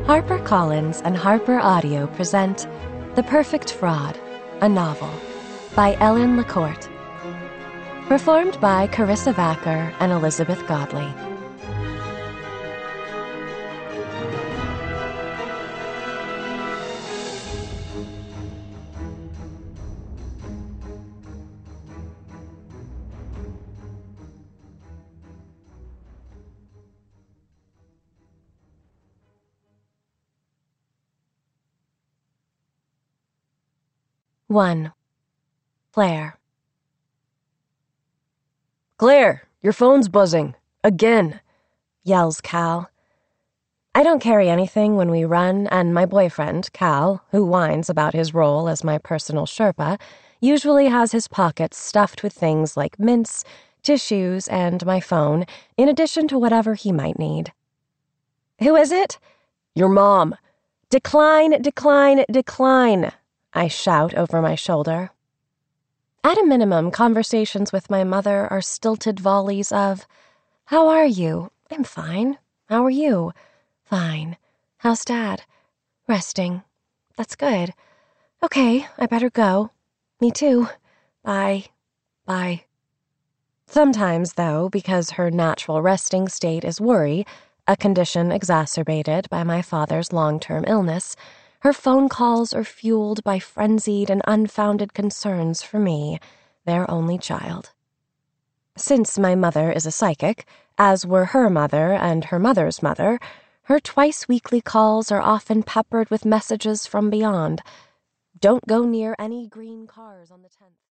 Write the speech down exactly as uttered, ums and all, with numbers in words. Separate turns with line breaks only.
HarperCollins and Harper Audio present The Perfect Fraud, a novel, by Ellen LaCourte. Performed by Carissa Vacker and Elizabeth Godley. One. Claire.
Claire, your phone's buzzing. Again,
yells Cal. I don't carry anything when we run, and my boyfriend, Cal, who whines about his role as my personal Sherpa, usually has his pockets stuffed with things like mints, tissues, and my phone, in addition to whatever he might need. Who is it?
Your mom.
Decline, decline, decline, I shout over my shoulder. At a minimum, conversations with my mother are stilted volleys of, "How are you? I'm fine. How are you? Fine. How's Dad? Resting. That's good. Okay, I better go. Me too. Bye. Bye." Sometimes, though, because her natural resting state is worry, a condition exacerbated by my father's long-term illness, her phone calls are fueled by frenzied and unfounded concerns for me, their only child. Since my mother is a psychic, as were her mother and her mother's mother, her twice-weekly calls are often peppered with messages from beyond. Don't go near any green cars on the tenth.